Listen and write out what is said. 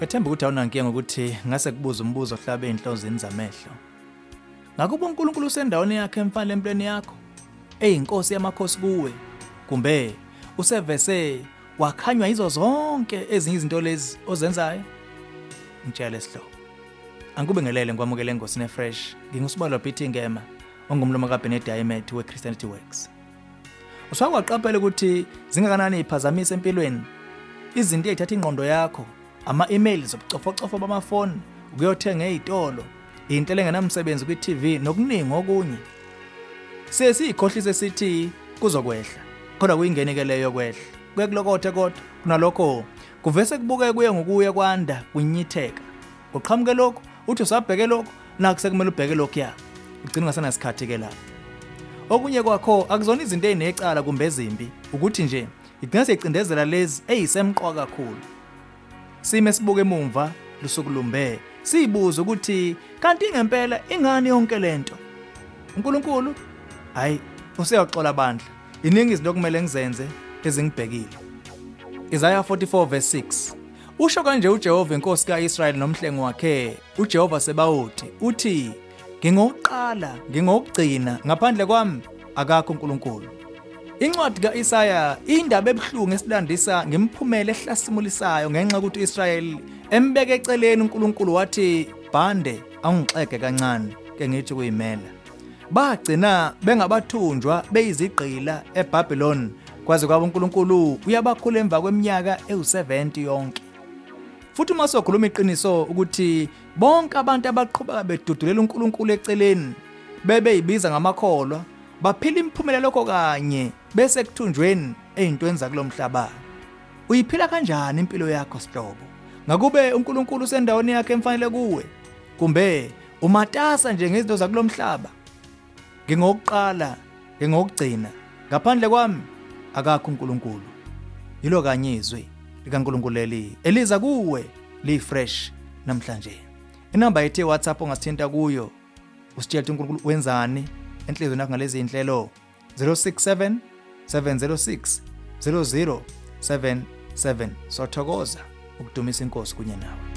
Ngethemba ukuthi awunankinga ukuthi ngase kubuza umbuzo ohlabe enhlozini zamehlo. Ngakuba uNkulunkulu usendaweni yakhe emfanele empilweni yakho, eyinkosi yamakhosi kuwe, kumbe usevese wakhanywa izo zonke ezinye izinto lezi ozenzayo? Ngitshela isihlobo. Angikube ngelele ngikwamukele ngosini fresh. Ngingusibalo Phithi Ngema, ongumlomo kaBenedict Diamond weChristianity Works. Usawaqaphela ukuthi zingakanani iphazamisa empilweni izinto ezithatha ingqondo yakho, ama-emails zobucofocofo bamafoni, ukuyothenga ezitolo, into engenamsebenzi kwi-TV nokuningi okunye. Sesiyikhohlise sithi kuzokwehla, kodwa kuyingenike leyo kwehla. Kuyekulokothe kodwa kunalokho kuvese kubuke kuye ngokuya kwanda kunyitheka. Uqhamuke lokho uthi usabheke lokho nakusekumele ubheke lokho ya. Ugcina ungasenasikhathi ke lapho. Okunye kwakho akuzona izinto ezinecala kumbe ezimbi, ukuthi nje igcina seyicindezela lezi ezisemqwa kakhulu. Sime sibuke emumva lusukulumbe, siyibuza ukuthi kanti ngempela ingani yonke lento? uNkulunkulu hayi useyaxola bandla. Iningi izinto okumele ngizenze ezingibhekile. Isaiah 44:6. Usho kanje uJehova inkosi kaIsrayeli nomhlengi wakhe, uJehova Sebawothi, uthi ngingokuqala, ngingokugcina, ngaphandle kwami akakho uNkulunkulu. Incwadi kaIsaya indaba ebuhlungu esilandisa ngimphumela ehlasimulisayo ngenxa ukuthi uIsrayeli embeke eceleni uNkulunkulu wathi bhande awungixeke kancane ke ngithi kuyimela. Bagcina bengabathunjwa beyizigqila eBabylon kwaze kwaba uNkulunkulu uyabakhula emva kweminyaka ewu70 yonke. Futhi uma sokhuluma iqiniso ukuthi bonke abantu abaqhubeka bedudulela uNkulunkulu eceleni bebeyibiza ngamakholwa baphila imphumela lokho kanye bese kuthunjweni ezintweni zakulomhlaba. Uyiphila kanjani impilo yakho sihlobo? Ngakube uNkulunkulu usendaweni yakhe emfanele kuwe, kumbe umatasa nje ngezinto zakulomhlaba? Ngingokuqala, ngingokugcina, ngaphandle kwami akakho uNkulunkulu. Yilo kanye izwi likaNkulunkulu leli eliza kuwe li-fresh namhlanje. Inamba yethu WhatsApp ongasithinta kuyo usitshela ukuthi uNkulunkulu wenzani enhlizweni yakho ngalezi inhlelo 067 706 0077. Sothokoza ukudumisa inkosi kunye nawe.